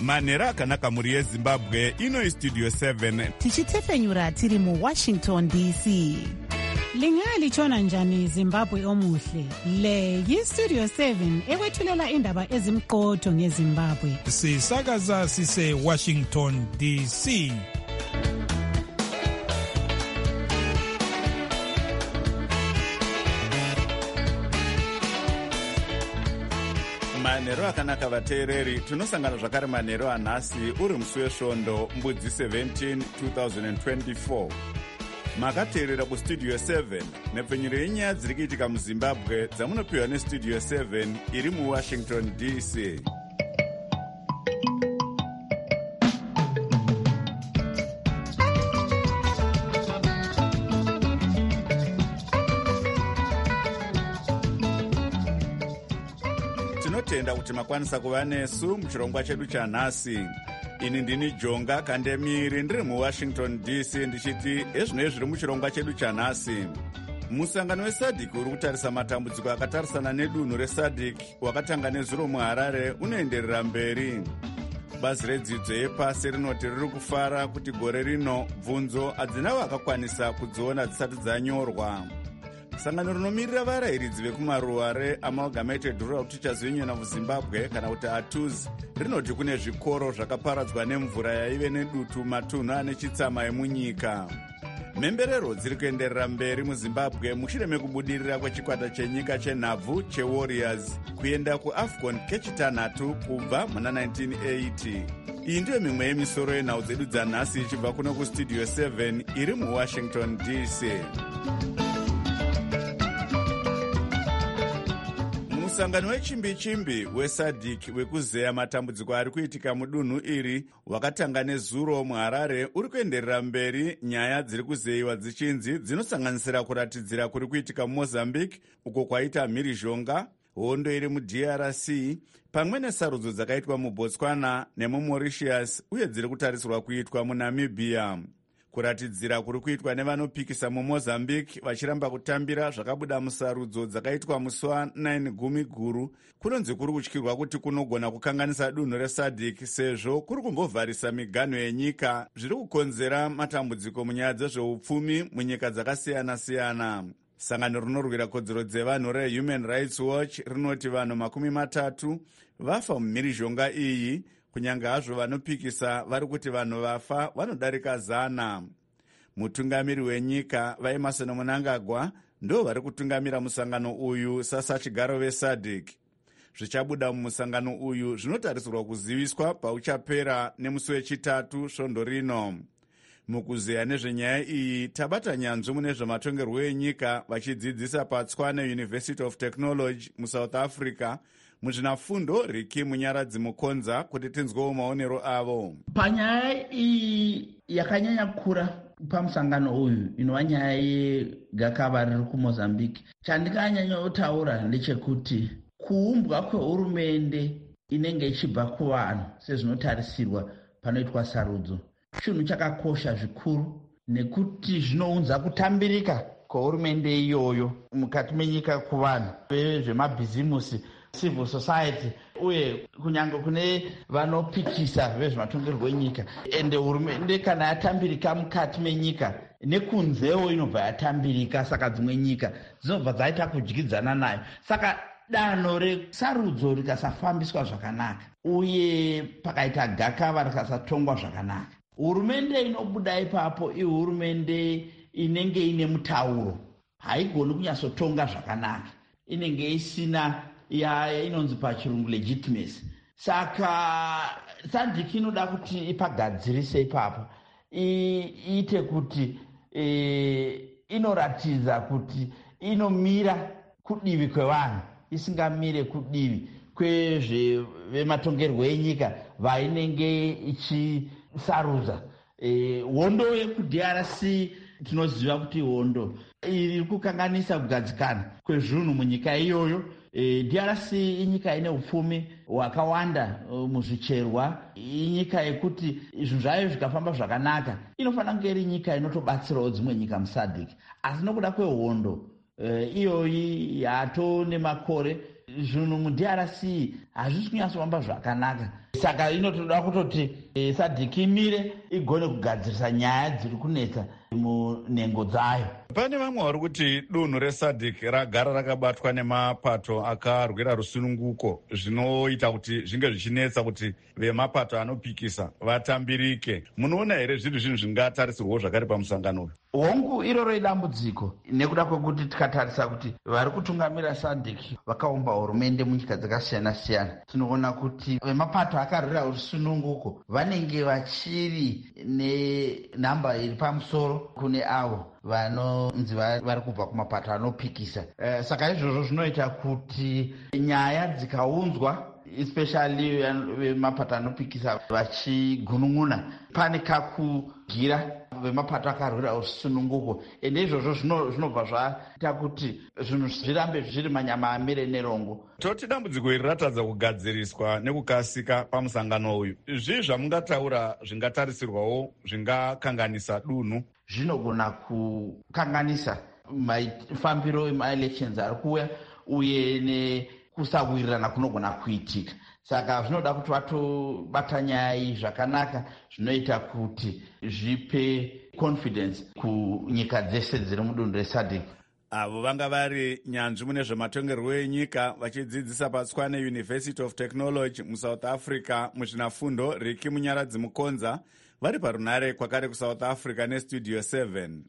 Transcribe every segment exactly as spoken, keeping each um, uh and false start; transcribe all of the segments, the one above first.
manhero akanaka mhuri yezimbabwe. Ino Studio seven tichitefenyura tiri muWashington D C. Lingalitshona njani Zimbabwe omuhle? Le yiStudio seven ekwethulela indaba ezimqotho ngeZimbabwe. Sisakaza sise Washington D C. manhero akanaka vateereri. Tinosangana zvakare manhero anhasi uri musi wesvondo mbudzi seventeen twenty twenty-four. Makateerera kuStudio seven nepfenyuro yenyaya dziri kuitika muZimbabwe dzamunopiwa neStudio seven iri muWashington D C. Tinotenda kuti makwanisa kuva nesu muchirongwa chedu chanhasi. Ini ndini Jonga Kandemiri ndiri muWashington D C ndichiti ezvinoi zviri muchirongwa chedu chanhasi. Musangano weSADC uri kutarisa matambudziko akatarisana nedunhu reSADC wakatanga nezuro muHarare unoenderera mberi. Bazi redzidzo yepasi rinoti riri kufara kuti gore rino bvunzo hadzina vakakwanisa kudziona dzisati dzanyorwa. Sangano rinomirira varayiridzi vekumaruwa reAmalgamated Rural Teachers Union of Zimbabwe kana kuti A T U Z rinoti kune zvikoro zvakaparadzwa nemvura yaive nedutu matunhu ane chitsama emunyika. Mhemberero dziri kuenderera mberi muZimbabwe mushure mekubudirira kwechikwata chenyika chenhabvu cheWarriors kuenda kuAFCON kechitanhatu kubva muna nineteen eighty. Iyi ndiyo mimwe yemisoro yenhau dzedu dzanhasi ichibva kuno kuStudio seven iri muWashington D C. Musangano wechimbi-chimbi weSADC wekuzeya matambudziko ari kuitika mudunhu iri wakatanga nezuro muHarare uri kuenderera mberi. Nyaya dziri kuzeyiwa dzichinzi dzinosanganisira kuratidzira kuri kuitika muMozambique uko kwaita mhirizhonga, hondo iri muD R C pamwe nesarudzo dzakaitwa muBotswana nemuMauritius uye dziri kutarisirwa kuitwa muNamibia. Kuratidzira kuri kuitwa nevanopikisa muMozambique vachiramba kutambira zvakabuda musarudzo dzakaitwa musi wa9 gumi guru kunonzi kuri kutyirwa kuti kunogona kukanganisa dunhu reSADC sezvo kuri kumbovharisa miganho yenyika zviri kukonzera matambudziko munyaya dzezveupfumi munyika dzakasiyana-siyana. Sangano rinorwira kodzero dzevanhu reHuman Rights Watch rinoti vanhu makumi matatu vafa mumhirizhonga iyi, kunyange hazvo vanopikisa vari kuti vanhu vafa vanodarika zana. Mutungamiri wenyika vaEmerson Mnangagwa ndo vari kutungamira musangano uyu sasachigaro veSADC. Zvichabuda mumusangano uyu zvinotarisirwa kuziviswa pauchapera nemusi wechitatu svondo rino. Mukuzeya nezvenyaya iyi tabata nyanzvi mune zvematongerwo enyika vachidzidzisa paTshwane University of Technology muSouth Africa muzvinafundo Riki Munyaradzi Mukonza kuti tinzwewo maonero avo. Panyaya iyi yakanyanya kukura pamusangano uyu inova nyaya yegakava riri kuMozambique. Chandinganyanya kutaura ndechekuti kuumbwa kwehurumende inenge ichibva kuvanhu sezvinotarisirwa panoitwa sarudzo chinhu chakakosha zvikuru, nekuti zvinounza kutambirika kwehurumende iyoyo mukati menyika kuvanhu vezvemabhizimusi, civil society uye kunyange kune vanopikisa vezvematongerwo enyika. Ende hurumende kana yatambirika mukati menyika nekunzewo inobva yatambirika, saka dzimwe nyika dzinobva dzaita kudyidzana nayo. Saka danho resarudzo rikasafambiswa zvakanaka uye pakaita gakava rikasatongwa zvakanaka, hurumende inobuda ipapo ihurumende inenge ine mutauro, haigoni kunyatsotonga zvakanaka, inenge isina ya inonzi pachirungu legitimacy. Saka SADC inoda kuti ipagadzirise ipapo, iite kuti e, inoratidza kuti inomira kudivi kwevanhu, isingamire kudivi kwezvematongerwo enyika vainenge ichisarudza. E, hondo yekuD R C tinoziva kuti hondo iri kukanganisa kugadzikana kwezvinhu munyika iyoyo. E, D R C inyika ine upfumi hwakawanda uh, muzvicherwa, inyika yekuti zvinhu zvayo zvikafamba zvakanaka inofanira kunge iri nyika inotobatsirawo dzimwe nyika muSADC, asi nokuda kwehondo uh, iyoyi yato nemakore zvinhu muD R C hazvisi kunyatsofamba zvakanaka. saka ino tinoda kutoti e, sadhiki imire igone kugadzirisa nyaya dziri kunetsa munhengo dzayo. Pane vamwe vari kuti dunhu resadhik ragara rakabatwa nemapato akarwira rusununguko zvinoita kuti zvinge zvichinetsa kuti vemapato anopikisa vatambirike. Munoona here zviri zvinhu zvingatarisirwawo zvakare pamusangano uyu? Hongu iroro idambudziko nekuda kwekuti tikatarisa kuti vari kutungamira sadhik vakaumba hurumende munyika dzakasiyana siyana, tinoona kuti vemapato akarwira rusununguko vanenge vachiri nenhamba iri pamusoro kune avo vanonzi vari kubva kumapato anopikisa. Uh, saka izvozvo zvinoita kuti nyaya dzikaunzwa especially vemapato anopikisa vachigunun'una pane kakugira vemapato akarwira rusununguko, ende izvozvo zvinobva zvaita kuti zvinhu zvirambe zviri manyama amire nerongo. Toti dambudziko iri ratadza kugadziriswa nekukasika pamusangano uyu, zvii zvamungataura zvingatarisirwawo zvingakanganisa dunhu? Zvinogona kukanganisa mafambiro emaelections ari kuuya uye nekusawirirana kunogona kuitika. Saka zvinoda kuti vatobata nyaya iyi zvakanaka, zvinoita kuti zvipe confidence kunyika dzese dziri mudunhu resadhik. Avo vanga vari nyanzvi mune zvematongerwo enyika vachidzidzisa paTswane University of Technology muSouth Africa muzvinafundo. Riki Munyaradzi Mukonza vari parunare kwakare kuSouth Africa neStudio seven.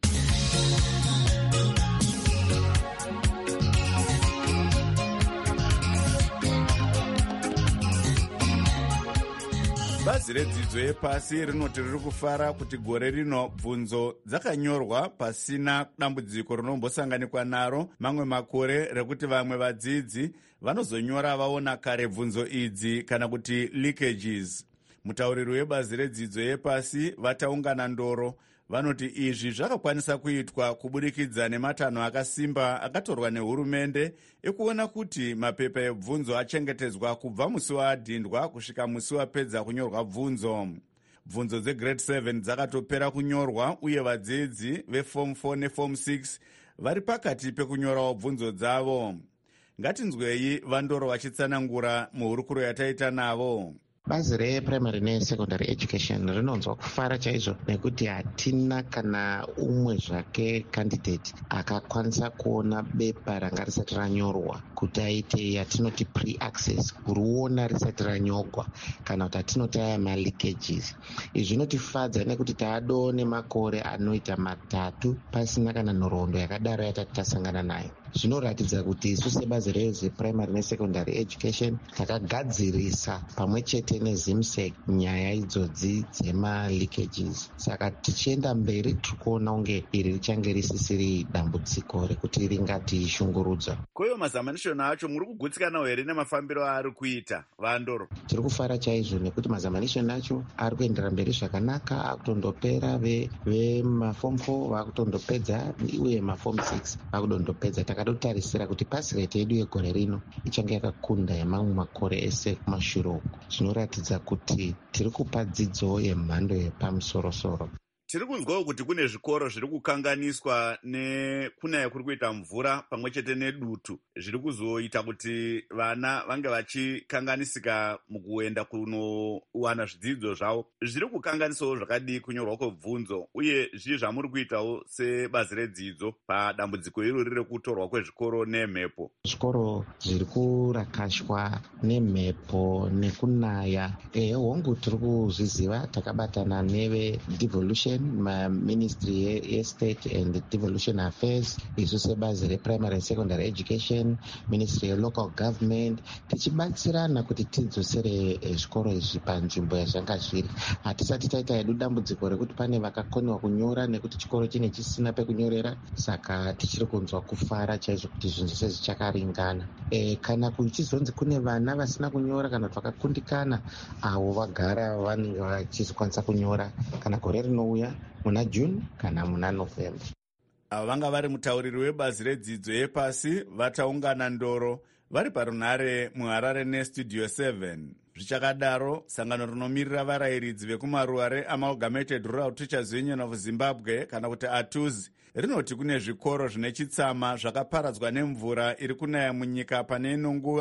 Bazi redzidzo yepasi rinoti riri kufara kuti gore rino bvunzo dzakanyorwa pasina dambudziko rinombosanganikwa naro mamwe makore rekuti vamwe vadzidzi vanozonyora vaona kare bvunzo idzi kana kuti leakages. Mutauriri webazi redzidzo yepasi Vataungana Ndoro vanoti izvi zvakakwanisa kuitwa kubudikidza nematanho akasimba akatorwa nehurumende ekuona kuti mapepa ebvunzo achengetedzwa kubva musi waadhindwa kusvika musi wapedza kunyorwa bvunzo. Bvunzo dzegrade seven dzakatopera kunyorwa uye vadzidzi veform four neform six vari pakati pekunyorawo bvunzo dzavo. Ngatinzwei Vandoro vachitsanangura muhurukuro yataita navo. Bazi reprimary nesecondary education rinonzwa kufara chaizvo nekuti hatina kana umwe zvake candidate akakwanisa kuona bepa ranga risati ranyorwa kuti aite yatinoti pre-access, kuruona risati ranyogwa kana kuti hatinoti aya maleakages. Izvi zvinotifadza nekuti taado nemakore anoita matatu pasina kana nhoroondo yakadaro yatati tasangana nayo. Zvinoratidza kuti isu sebazi rezveprimary nesecondary education takagadzirisa pamwe chete nezimsec nyaya idzodzi dzemaleakages. Saka tichienda mberi tirikuona unge iri richange risisiri dambudziko rekuti ringatishungurudza. Koyo mazamanishoni acho muri kugutsikanawo here nemafambiro aari kuita, Vandoro? Tiri kufara chaizvo nekuti mazamanishoni acho ari kuendera mberi zvakanaka, akutondopera vemaform four vakutondopedza uye maform six vakudondopedza. Takadotarisira kuti pasi rate yedu yegore rino ichange yakakunda yemamwe makore ese kumashure uko. Zvinoratidza kuti tiri kupa dzidzo yemhando yepamusoro-soro. Tiri kunzwawo kuti kune zvikoro zviri kukanganiswa nekunaya kuri kuita mvura pamwe chete nedutu zviri kuzoita kuti vana vange vachikanganisika mukuenda kunowana zvidzidzo zvavo. Zviri kukanganisawo zvakadii kunyorwa kwebvunzo uye zvii zvamuri kuitawo sebazi redzidzo padambudziko irori rekutorwa kwezvikoro nemhepo? Zvikoro zviri kurakashwa nemhepo nekunaya. E, hongu tiri kuzviziva, takabatana neve devolution Ministry ye-State and Devolution Affairs, isu sebazi reprimary and secondary education, Ministry ye-Local Government, tichibatsirana kuti tidzosere zvikoro izvi panzvimbo yazvanga zviri. Hatisati taita hedu dambudziko rekuti pane vakakoniwa kunyora nekuti chikoro chine chisina pekunyorera, saka tichiri kunzwa kufara chaizvo kuti zvinhu zvese zvichakaringana. E, kana kuchizonzi kune vana vasina kunyora kana vakakundikana, avo vagara vanenge vachizokwanisa kunyora kana gore rinouya muna June kana muna November. Ava vanga vari mutauriri webazi redzidzo yepasi Vataungana Ndoro vari parunare muHarare neStudio seven. Zvichakadaro, sangano rinomirira varayiridzi vekumaruwa reAmalgamated Rural Teachers Union of Zimbabwe kana kuti A T U Z rinoti kune zvikoro zvine chitsama zvakaparadzwa nemvura iri kunaya munyika pane ino nguva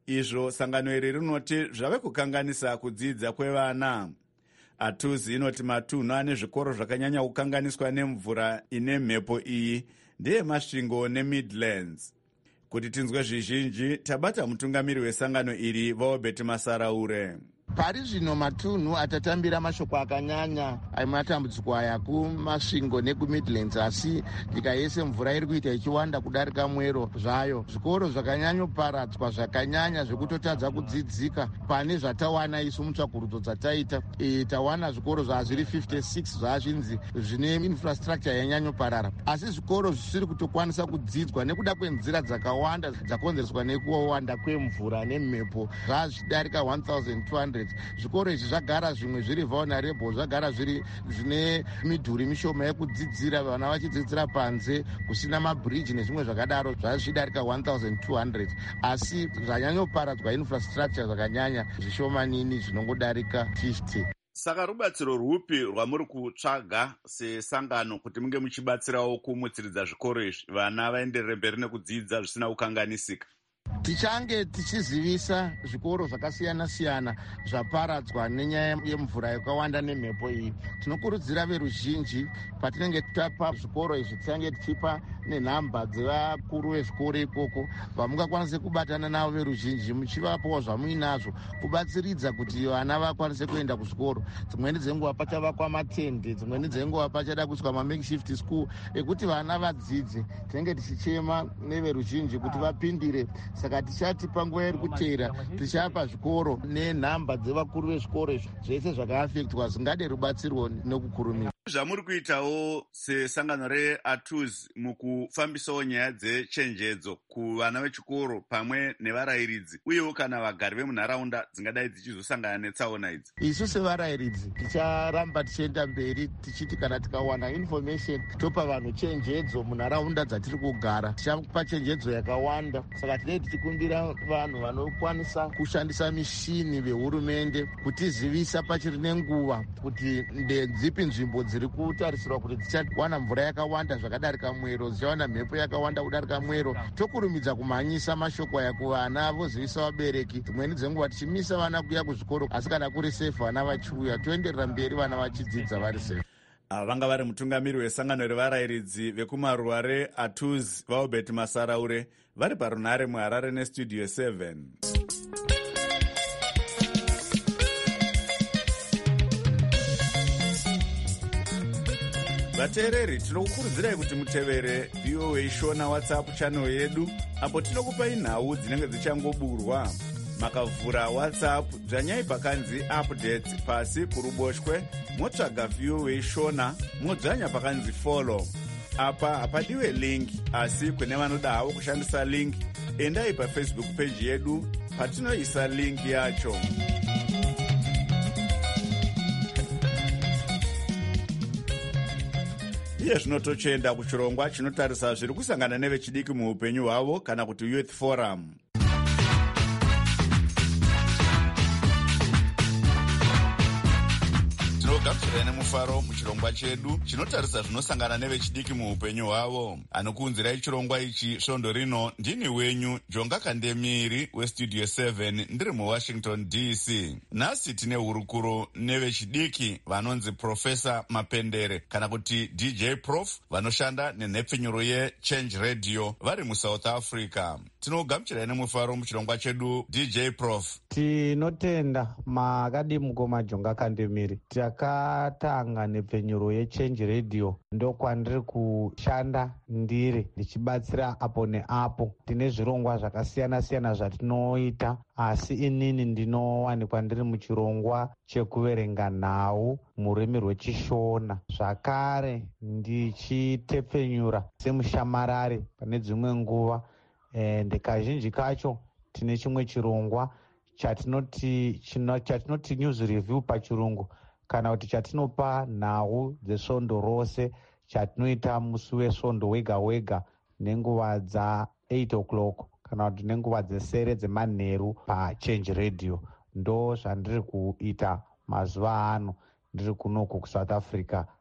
izvo sangano iri rinoti zvave kukanganisa kudzidza kwevana. Atuzi inoti matunhu ane zvikoro zvakanyanya kukanganiswa nemvura ine mhepo iyi ndeyemasvingo neMidlands. Kuti tinzwe zvizhinji, tabata mutungamiri wesangano iri Vaobert Masaraure. Pari zvino matunhu atatambira mashoko akanyanya amatambudziko aya kumasvingo nekuMidlands, asi nyika yese mvura iri kuita ichiwanda kudarika mwero zvayo. Zvikoro zvakanyanyoparadzwa zvakanyanya zvekutotadza kudzidzika pane zvatawana isu mutsvakurudzo dzataita. E, tawana zvikoro zvazviri fifty-six zvazvinzi zvine infrastructure yanyanyoparara, asi zvikoro zvisiri kutokwanisa kudzidzwa nekuda kwenzira dzakawanda dzakonzereswa nekuwanda kwemvura nemhepo zvazvidarika one thousand two hundred. Zvikoro izvi zvagara zvimwe zviri vulnerable, zvagara zviri zvine midhuri mishoma yekudzidzira, vana vachidzidzira panze kusina mabridge nezvimwe zvakadaro zvazvidarika one thousand two hundred, asi zvanyanyoparadzwa infrastructure zvakanyanya zvishomanini zvinongodarika fifty. Saka rubatsiro rwupi rwamuri kutsvaga sesangano kuti munge muchibatsirawo kumutsiridza zvikoro izvi vana vaenderere mberi nekudzidza zvisina kukanganisika? Tichange tichizivisa zvikoro zvakasiyana siyana zvaparadzwa nenyaya yemvura yakawanda nemhepo iyi. Tinokurudzira veruzhinji patinenge tapa zvikoro izvi tisange tichipa nenhamba dzevakuru vezvikoro ikoko vamungakwanise kubatana navo veruzhinji muchivapawo zvamuinazvo kubatsiridza kuti vana vakwanise kuenda kuzvikoro. Dzimweni dzenguva pachavakwa matende, dzimweni dzenguva pachada kuiswa mamakeshift school ekuti vana vadzidze. Tinenge tichichema neveruzhinji kuti vapindire. Saka tichati panguva iri kuteera tichapa zvikoro nenhamba dzevakuru vezvikoro izvi zvese zvakaafektwa zvingade rubatsirwo nekukurumira. Zvamuri kuitawo sesangano reATUZ mukufambisawo nyaya dzechenjedzo kuvana vechikoro pamwe nevarayiridzi uyewo kana vagari vemunharaunda dzingadai dzichizosangana netsaona idzi. Isu sevarayiridzi ticharamba tichienda mberi tichiti kana tikawana information topa vanhu chenjedzo munharaunda dzatiri kugara, tichapa chenjedzo yakawanda. Saka tinenge tichikumbira vanhu vanokwanisa kushandisa mishini vehurumende kutizivisa pachiri nenguva kuti ndedzipi nzvimbo dziri kutarisirwa kuti dzichawana mvura yakawanda zvakadarika mwero, dzichawana mhepo yakawanda kudarika mwero. Tokurumidza kumhanyisa mashoko aya kuvana vozivisa vabereki. Dzimweni dzenguva tichimisa vana kuya kuzvikoro, asi kana kuri safe vana vachiuya toenderera mberi vana vachidzidza vari safe. Ava vanga vari mutungamiri wesangano revarayiridzi vekumaruwa reATUZ Vaobert Masaraure vari parunhare muHarare nestudio seven. Vateereri, tinokukurudzirai kuti mutevere V O A Shona WhatsApp channel yedu apo tinokupai nhau dzinenge dzichangoburwa. Makavhura WhatsApp dzvanyai pakanzi updates pasi kuruboshwe motsvaga V O A Shona modzvanya pakanzi follow. Apa hapadiwe link, asi kune vanoda havo kushandisa link endai paFacebook page yedu patinoisa link yacho. Iye zvino tochenda kuchirongwa chinotarisa zviri kusangana nevechidiki muupenyu hwavo kana kuti Youth Forum. Tinogamuchira nemufaro muchirongwa chedu chinotarisa zvinosangana nevechidiki muupenyu hwavo. Anokuunzirai chirongwa ichi svondo rino ndini wenyu Jonga Kandemiri westudio seven ndiri muWashington D C. Nhasi tine hurukuro nevechidiki vanonzi Profesa Mapendere kana kuti D J Prof vanoshanda nenhepfenyuro yeChange Radio vari muSouth Africa. Tinogamuchirai nemufaro muchirongwa chedu D J Prof. Tinotenda makadimuko maJonga Kandemiri. Takatanga nepfenyuro yeChange Radio ndokwandiri kushanda ndiri ndichibatsira apo neapo. Tine zvirongwa zvakasiyana siyana zvatinoita, asi inini ndinowanikwa ndiri muchirongwa chekuverenga nhau mururimi rwechishona. Zvakare ndichitepfenyura semushamarare pane dzimwe nguva. E, kazhinji kacho tine chimwe chirongwa chatinoti chatinoti news review pachirungu, kana kuti chatinopa nhau dzesvondo rose chatinoita musi wesvondo wega wega nenguva dza eight o'clock kana kuti nenguva dzesere dzemanheru paChange Radio. Ndo zvandiri kuita mazuva ano ndiri kunoku kuSouth Africa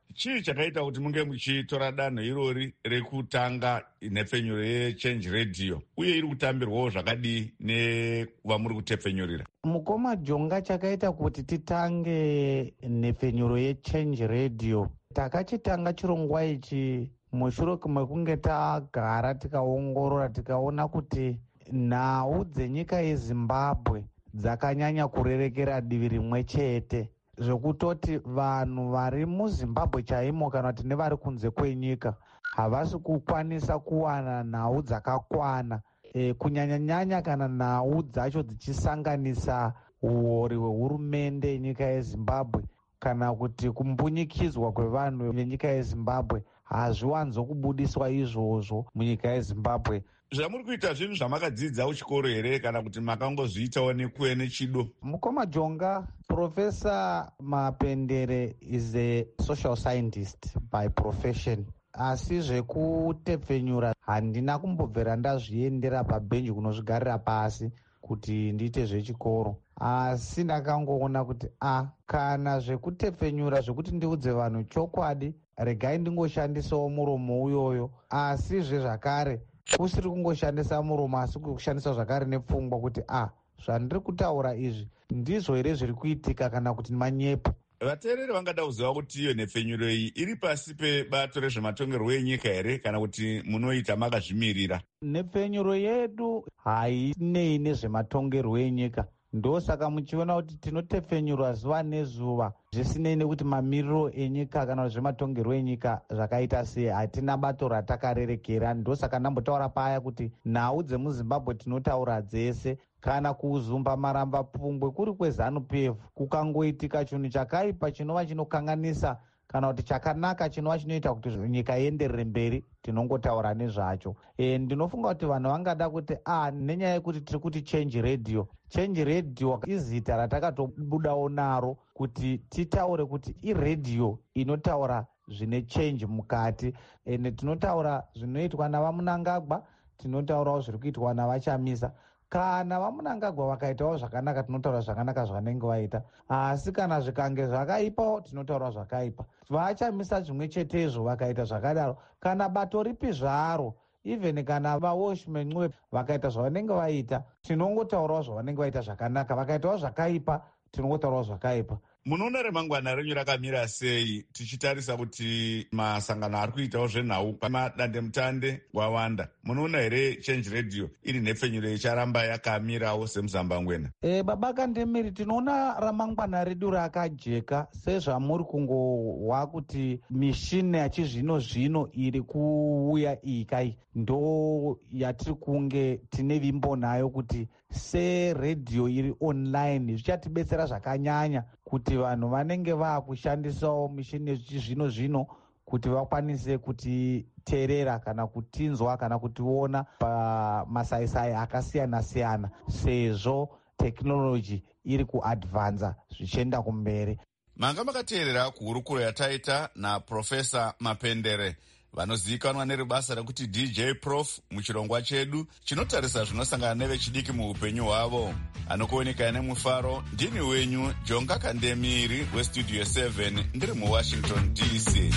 chii chakaita kuti munge muchitora danho irori rekutanga nhepfenyuro yechange radio, uye iri kutambirwawo zvakadii nekuva muri kutepfenyurira? Mukoma Jonga, chakaita kuti titange nhepfenyuro yechange radio, takachitanga chirongwa ichi mushure mekunge tagara tikaongorora tikaona kuti nhau dzenyika yeZimbabwe dzakanyanya kurerekera divi rimwe chete, zvekutoti vanhu vari muZimbabwe chaimo kana kuti nevari kunze kwenyika havasi kukwanisa kuwana nhau dzakakwana, e, kunyanya-nyanya kana nhau dzacho dzichisanganisa uori hwehurumende yenyika yeZimbabwe kana kuti kumbunyikidzwa kwevanhu venyika yeZimbabwe hazviwanzokubudiswa izvozvo munyika yeZimbabwe. Zvamuri kuita zvinhu zvamakadzidza kuchikoro here kana kuti makangozviitawo nekuve nechido? Mukoma Jonga, Professor Mapendere is a social scientist by profession. Asi zvekutepfenyura handina kumbobvera ndazviendera pabhenji kunozvigarira pasi kuti ndiite zvechikoro, asi ndakangoona kuti a kana zvekutepfenyura zvekuti ndiudze vanhu chokwadi, regai ndingoshandisawo muromo uyoyo, asi zvezvakare kusiri kungoshandisa muromo asi kushandisa zvakare nepfungwa kuti a zvandiri kutaura izvi ndizvo here zviri kuitika kana kuti manyepo. Vateereri vangada kuziva kuti iyo nhepfenyuro iyi iri pasi pebato rezvematongerwo enyika here kana kuti munoita makazvimirira? Nhepfenyuro yedu hainei nezvematongerwo enyika, ndosaka muchiona kuti tinotepfenyura zuva nezuva zvisinei nekuti mamiriro enyika kana zvematongerwo enyika zvakaita sei. Hatina bato ratakarerekera, ndosaka ndambotaura paya kuti nhau dzemuZimbabwe tinotaura dzese, kana kuzumba maramba pungwe kuri kweZanu-P F kukangoitika chinhu chakaipa chinova chinokanganisa kana kuti chakanaka chinova chinoita kuti nyika ienderere mberi, tinongotaura nezvacho. E, ndinofunga kuti vanhu vangada kuti a nenyaya yekuti tiri kuti change radio, change radio izita ratakatobudawo naro kuti titaure kuti iredio inotaura zvine change mukati, ende tinotaura zvinoitwa navaMunangagwa, tinotaurawo zviri kuitwa navaChamisa. Kana vaMunangagwa vakaitawo zvakanaka tinotaura zvakanaka zvanenge vaita, asi kana zvikange zvakaipawo tinotaura zvakaipa. VaChamisa zvimwe chetezvo vakaita zvakadaro, kana bato ripi zvaro, even kana vaWashmen vakaita zvavanenge vaita tinongotaurawo zvavanenge vaita zvakanaka, vakaitawo zvakaipa tinongotaurawo zvakaipa. Munoona remangwana renyu rakamira sei tichitarisa kuti masangano ari kuitawo zvenhau pamadandemutande wawanda? Munoona here change radio iri nhepfenyuro icharamba yakamirawo semuzambangwena? E, baba Kandemiri, tinoona ramangwana redu rakajeka sezvamuri kungohwa kuti mishini yachizvino zvino iri kuuya iyi kai ndo yatiri kunge tine vimbo nayo kuti seredhiyo iri online zvichatibetsera zvakanyanya kuti vanhu vanenge vaakushandisawo mishini yechizvino zvino kuti vakwanise kutiteerera kana kutinzwa kana kutiona pamasaisai akasiyana-siyana, sezvo tekinoloji iri kuadvanza zvichienda kumberi. Manga makateerera kuhurukuro yataita naProfesa Mapendere, vanozivikanwa neribasa rekuti D J Prof muchirongwa chedu chinotarisa zvinosangana nevechidiki muupenyu hwavo. Anokuoneka nemufaro, ndini wenyu Jonga Kandemiri weStudio seven ndiri muWashington D C.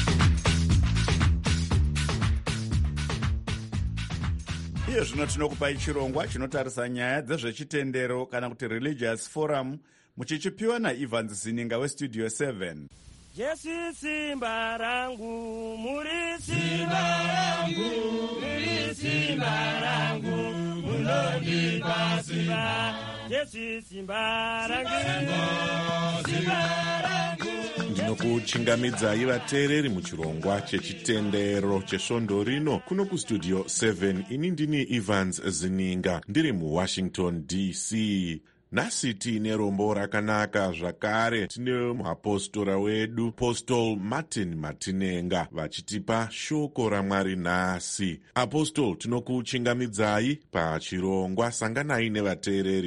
Iyo zvino tinokupai chirongwa chinotarisa nyaya dzezvechitendero kana kuti Religious Forum muchichipiwa naIvans Zininga weStudio seven. Jesu simba rangu, muri simba rangu, muri simba rangu, munondipa simba. Jesu simba rangu, simba rangu. Ndinokuchingamidzai vateereri muchirongwa chechitendero chesvondo rino kuno kustudio seven. Ini ndini Evans Zininga ndiri muWashington D C. Nhasi tiine rombo rakanaka zvakare. Tine muapostora wedu Apostle Martin Matinenga vachitipa shoko raMwari nhasi. Apostle, tinokuchingamidzai pachirongwa. Sanganai nevateereri.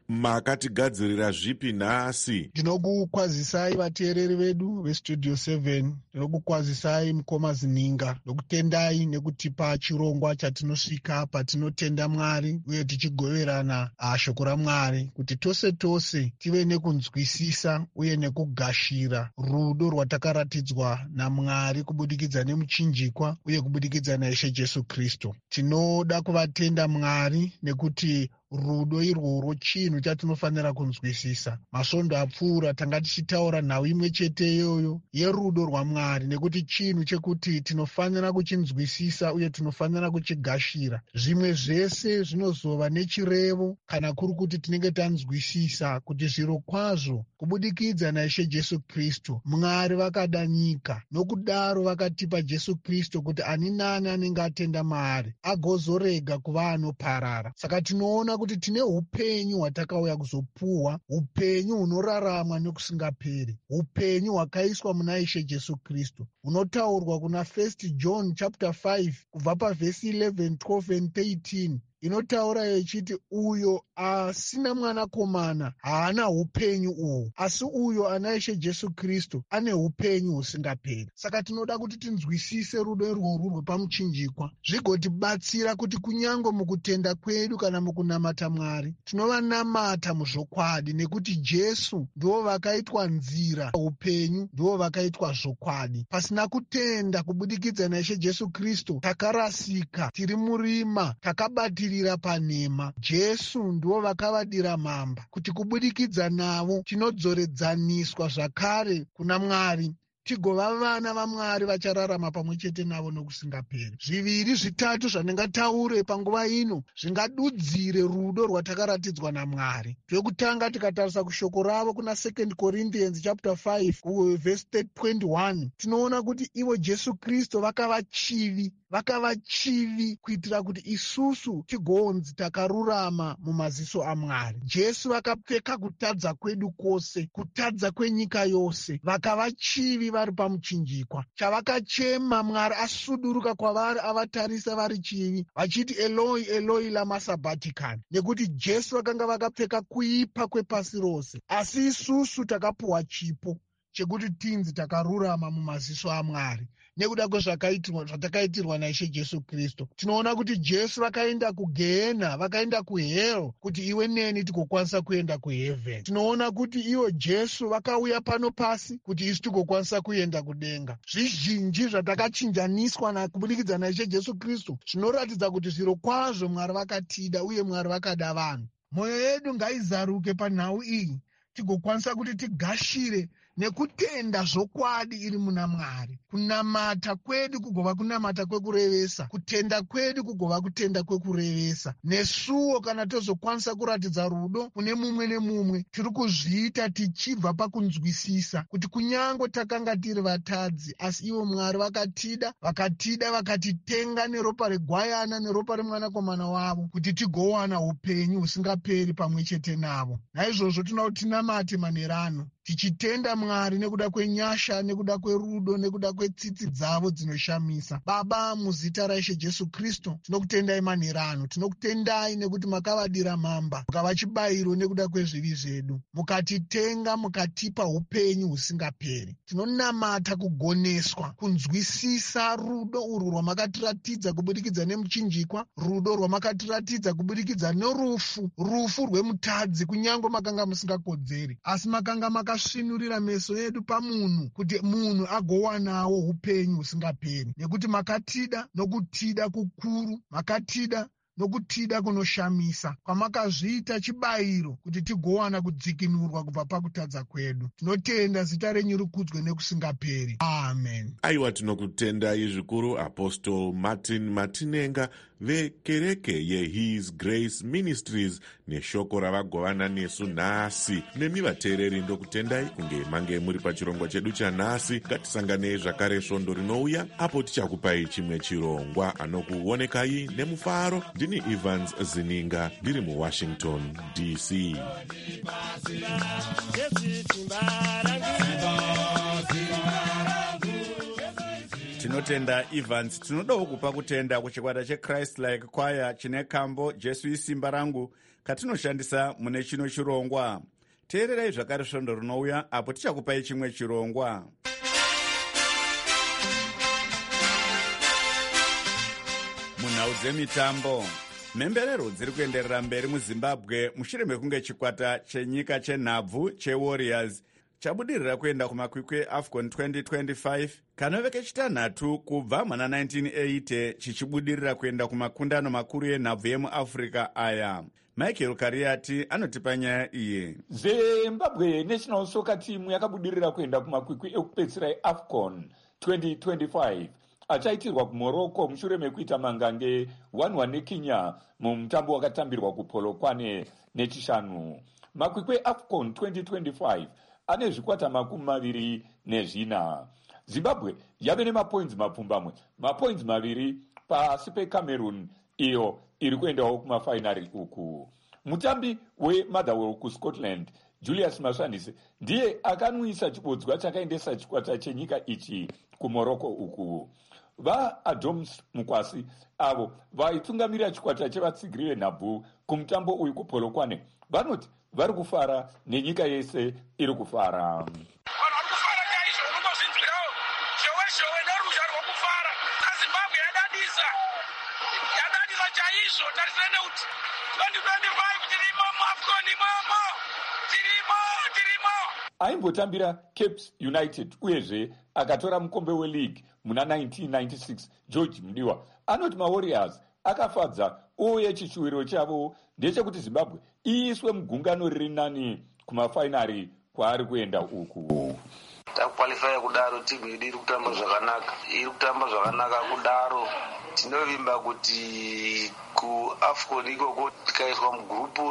makatigadzirira zvipi nhasi? Ndinokukwazisai vateereri vedu vestudio seven. Ndinokukwazisai mukoma Zininga nokutendai nekutipa chirongwa chatinosvika patinotenda Mwari uye tichigoverana shoko raMwari kuti tose tose tive nekunzwisisa uye nekugashira rudo rwatakaratidzwa naMwari kubudikidza nemuchinjikwa uye kubudikidza naIshe Jesu Kristu. Tinoda kuvatenda Mwari nekuti rudo irworwo chinhu chatinofanira kunzwisisa. Masvondo apfuura tanga tichitaura nhau imwe chete iyoyo yerudo rwaMwari, nekuti chinhu chekuti tinofanira kuchinzwisisa uye tinofanira kuchigashira. Zvimwe zvese zvinozova nechirevo kana kuri kuti tinenge tanzwisisa kuti zviro kwazvo kubudikidza naIshe Jesu Kristu Mwari vakada nyika, nokudaro vakatipa Jesu Kristu kuti ani nani anenge atenda maari agozorega kuva anoparara. Saka tinoona kuti tine upenyu hwatakauya kuzopuhwa, upenyu hunoraramwa nekusingaperi, upenyu hwakaiswa muna Ishe Jesu Kristu. Unotaurwa kuna First John chapter five kubva pavhesi eleven, twelve and thirteen. Inotaura yechiti uyo asina mwanakomana haana upenyu uhu, asi uyo ana Ishe Jesu Kristu ane upenyu husingaperi. Saka tinoda kuti tinzwisise rudo irworwu rwepamuchinjikwa, zvigotibatsira kuti kunyange mukutenda kwedu kana mukunamata Mwari tinovanamata muzvokwadi, nekuti Jesu ndivo vakaitwa nzira, upenyu ndivo vakaitwa zvokwadi. Pasina kutenda kubudikidza naIshe Jesu Kristu takarasika, tiri murima, takabatirira panhema. Jesu ndivo vakavadira mamba kuti kubudikidza navo tinodzoredzwaniswa zvakare kuna Mwari, tigova vana vaMwari vachararama pamwe chete navo nokusingaperi. Zviviri zvitatu zvandingataure panguva ino zvingadudzire rudo rwatakaratidzwa naMwari. Zvekutanga, tikatarisa kushoko ravo kuna Second Corinthians chapter five verse twenty-one, tinoona kuti ivo Jesu Kristu vakava chivi, vakava chivi kuitira kuti isusu tigonzi takarurama mumaziso aMwari. Jesu vakapfeka kutadza kwedu kwose, kutadza kwenyika yose, vakava chivi vari pamuchinjikwa. Chavakachema Mwari asuduruka kwavari, avatarisa vari chivi, vachiti Eloi Eloi lama sabachthani, nekuti Jesu vakanga vakapfeka kuipa kwepasi rose, asi isusu takapuhwa chipo chekuti tinzi takarurama mumaziso aMwari nekuda kwezvakaitirwa zvatakaitirwa naIshe Jesu Kristu. Tinoona kuti Jesu vakaenda kugehena, vakaenda kuhell kuti iwe neni tigokwanisa kuenda kuheaven. Tinoona kuti iwo Jesu vakauya pano pasi kuti isu tigokwanisa kuenda kudenga. Zvizhinji zvatakachinjaniswa na kubudikidza naIshe Jesu Kristu zvinoratidza kuti zviro kwazvo Mwari vakatida uye Mwari vakada vanhu. Mwoyo yedu ngaizaruke panhau iyi, tigokwanisa kuti tigashire nekutenda zvokwadi iri muna Mwari. Kunamata kwedu kugova kunamata kwekurevesa, kutenda kwedu kugova kutenda kwekurevesa. Nesuwo kana tozokwanisa kuratidza rudo kune mumwe nemumwe, tiri kuzviita tichibva pakunzwisisa kuti kunyange takanga tiri vatadzi, asi ivo Mwari vakatida, vakatida vakatitenga neropa regwayana neropa remwanakomana wavo kuti tigowana upenyu husingaperi pamwe chete navo. Naizvozvo tinoda kuti tinamate manerano tichitenda Mwari nekuda kwenyasha, nekuda kwerudo, nekuda kwetsitsi dzavo dzinoshamisa. Baba, muzita raIshe Jesu Kristu tinokutendai manerano, tinokutendai nekuti makavadira mamba, mukava chibayiro nekuda kwezvivi zvedu, mukatitenga, mukatipa upenyu husingaperi. Tinonamata kugoneswa, kunzwisisa rudo urwu rwamakatiratidza kubudikidza nemuchinjikwa, rudo rwamakatiratidza kubudikidza nerufu, rufu rwemutadzi, kunyange makanga musingakodzeri, asi makanga maka svinurira meso edu pamunhu kuti munhu agowanawo upenyu husingaperi. Nekuti makatida nokutida kukuru, makatida nokutida kunoshamisa, kwamakazviita chibayiro kuti tigowana kudzikinurwa kubva pakutadza kwedu. Tinotenda, zita renyu rikudzwe nekusingaperi. Amen. Aiwa, tinokutendai zvikuru Apostle Martin Matinenga vekereke yeHis Grace Ministries neshoko ravagovana nesu nhasi. Nemi vateereri ndokutendai kunge mange muri pachirongwa chedu chanhasi. Ngatisanganei zvakare svondo rinouya apo tichakupai chimwe chirongwa. Anokuonekai nemufaro ndini Evans Zininga ndiri muWashington D C. tinotenda Evans. Tinodawo kupa kutenda kuchikwata cheChrist Like Choir chine kambo Jesu isimba rangu katinoshandisa mune chino chirongwa. Teererai zvakare svondo rinouya apo tichakupai chimwe chirongwa. Munhau dzemitambo, mhemberero dziri kuenderera mberi muZimbabwe mushure mekunge chikwata chenyika chenhabvu cheWarriors chabudirira kuenda kumakwikwi eAFCON twenty twenty-five kanove kechitanhatu kubva mana nineteen eighty chichibudirira kuenda kumakundano makuru yenhabvu yemuAfrica aya. Michael Kariati anotipa nyaya iyi. Zimbabwe National Soccer Team yakabudirira kuenda kumakwikwi ekupedzisira eAFCON twenty twenty-five achaitirwa kuMorocco mushure mekuita mangange one one neKenya mumutambo wakatambirwa kuPolokwane nechishanu. Makwikwi eAFCON twenty twenty-five ane zvikwata makumi maviri nezvina. Zimbabwe yave nemapoints mapfumbamwe, mapoints maviri pasi peCameroon iyo iri kuendawo kumafainari uku. Mutambi weMotherwell kuScotland Julius Mashandise ndiye akanwisa chibodzwa chakaendesa chikwata chenyika ichi kuMorocco uku. VaAdoms Mukwasi avo vaitungamirira chikwata chevatsigiri venhabvu kumutambo uyu kuPolokwane vanoti vari kufara nenyika yese iri kufara. Aimbotambira Capes United uyezve akatora mukombe weleague muna nineteen ninety-six George Mudiwa anoti maWarriors akafadza uye chichuwiro chavo ndechekuti Zimbabwe iiswe mugungano riri nani kumafainari kwaari kuenda uku. Takukwalifaya kudaro timu yedu iri kutamba zvakanaka iri kutamba zvakanaka kudaro tinovimba kuti kuAFCON ikoko tikaiswa mugrupu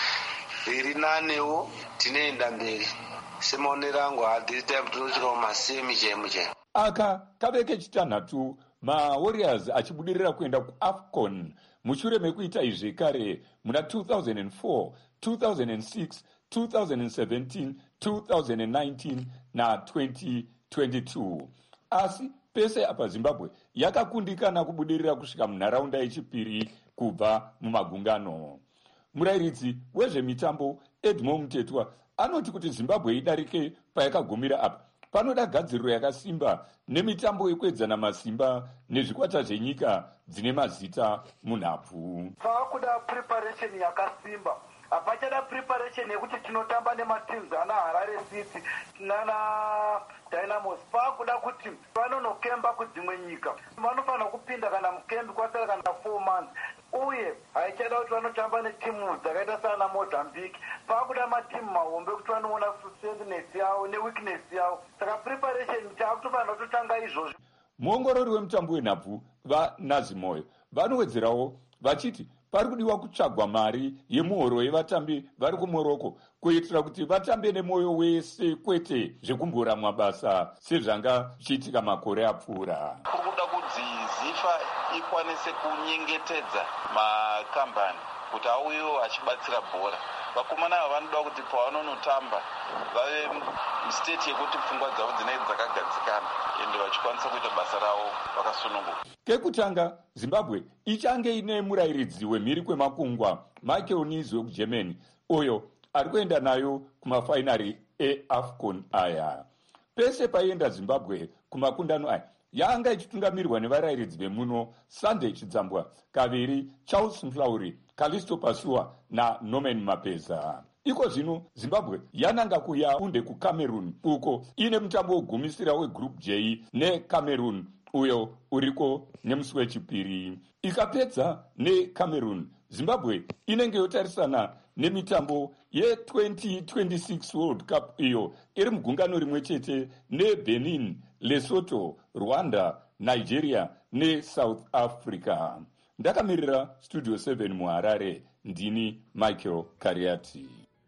riri nanewo tinoenda mberi. Semaonero angu hadhiri time tinosvika kumasemi chaimo chaimo. Aka kave kechitanhatu maWarriors achibudirira kuenda kuAFCON mushure mekuita izvi kare muna two thousand four, two thousand six, two thousand seventeen, two thousand nineteen na twenty twenty-two. Asi pese apa Zimbabwe yakakundikana kubudirira kusvika munharaunda yechipiri kubva mumagungano. Murairidzi wezvemitambo Edmond Mutetwa anoti kuti Zimbabwe idarike payakagumira apa panoda gadziriro yakasimba nemitambo yekuedzana masimba nezvikwata zvenyika dzine mazita munhabvu. Paakuda preparation yakasimba, hapachada preparation yekuti tinotamba nemateams ana Harare City nana Dynamos. Paakuda kuti vanonokemba kudzimwe nyika, vanofanira kupinda kana mukembi kwasara kana four months. Uye haichada kuti vanotamba netimu dzakaita sana Mozambique. Paakuda matimu mahombe kuti vanoona strength yavo neweakness yavo. Saka preparation taakutofanira kutotanga izvozvo. Muongorori wemutambo wenhabvu vaNazimoyo vanowedzerawo vachiti pari kudiwa kutsvagwa mari yemuhoro yevatambi vari kuMorocco kuitira kuti vatambe nemwoyo wese kwete zvekumbura mabasa sezvanga zvichiitika makore apfuura. Kurikuda kuti ZIFA ikwanise kunyengetedza makambani kuti auyewo achibatsira bhora. Vakomana ava vanoda kuti pavanonotamba vave mstate yekuti pfungwa dzavo dzinenge dzakagadzikana ende vachikwanisa kuita basa ravo vakasununguka. Kekutanga Zimbabwe ichange ine murairidzi wemhiri kwemakungwa Michael Nizi wekuGermany uyo ari kuenda nayo kumafainari eAFCON aya. Pese paienda Zimbabwe kumakundano aya yanga ichitungamirwa nevarairidzi vemuno Sunday Chidzambwa, kaviri Charles Mflauri, Kalisto Pasua na Norman Mapeza. Iko zvino Zimbabwe yananga kuyaunde kuCameroon uko ine mutambo wogumisira weGroup J neCameroon uyo uriko nemusi wechipiri. Ikapedza neCameroon, Zimbabwe inenge yotarisana nemitambo ye-twenty twenty-six World Cup iyo iri mugungano rimwe chete neBenin, Lesotho, Rwanda, Nigeria neSouth Africa. Ndakamirira Studio seven muHarare, ndini Michael Kariati.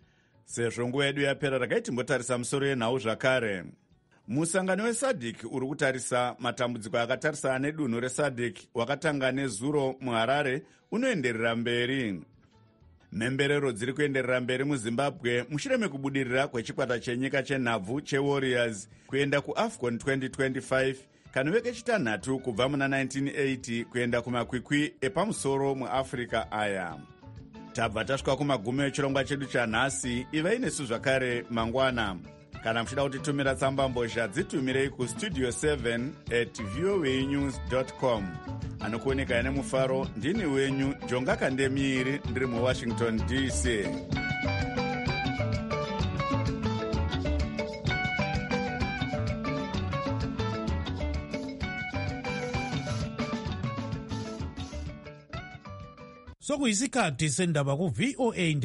Sezvo nguva yedu yapera rakai timbotarisa musoro yenhau zvakare. Musangano weSADC uri kutarisa matambudziko akatarisana nedunhu reSADC wakatanga nezuro muHarare unoenderera mberi. Mhemberero dziri kuenderera mberi muZimbabwe mushure mekubudirira kwechikwata chenyika chenhabvu cheWarriors kuenda kuAFCON twenty twenty-five kanove kechitanhatu kubva muna nineteen eighty kuenda kumakwikwi epamusoro muafrica aya. Tabva tasvika kumagumo echirongwa chedu chanhasi. Ivai nesu zvakare mangwana. Kana muchida kutitumira tsamba mbozha dzitumirei kustudio seven at voanews dot com. Anokuoneka ine mufaro ndini wenyu Jonga Kandemiiri ndiri muwashington D C. Sokuyisikhathi sendaba ku V O A.